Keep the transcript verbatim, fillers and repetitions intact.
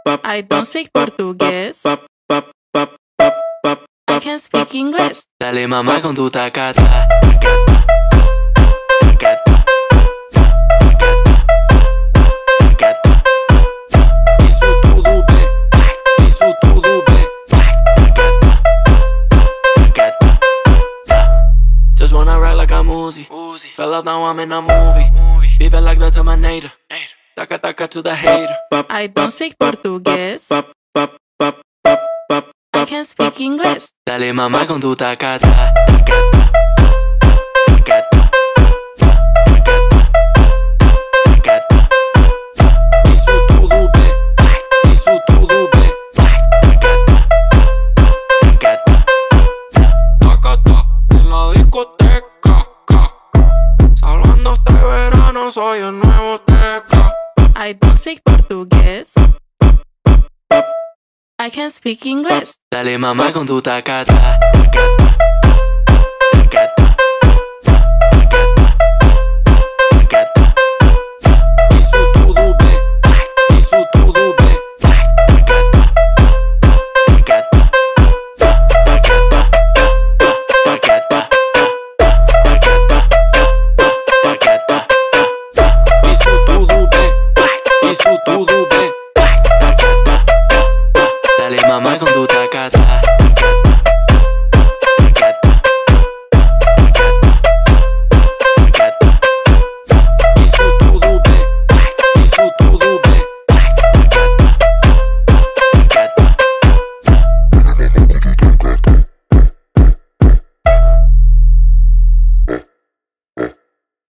I don't speak portugués. I can speak English. Dale mamá con tu tacata. Isso tudo bem, isso tudo bem. Just wanna ride like I'm Uzi. Fell out, now I'm in a movie. Vive like the Terminator. Taca taca to the hater. I don't speak portugués. I can speak English. Dale mamá con tu tacata. Isso tudo bem, isso tudo bem. Tacata en la discoteca. Hablando este verano soy el nuevo teca. I don't speak portugués. I can speak English. Dale mamá con tu tacata. Isso tudo bem, isso tudo bem. Isso tudo bem, isso tudo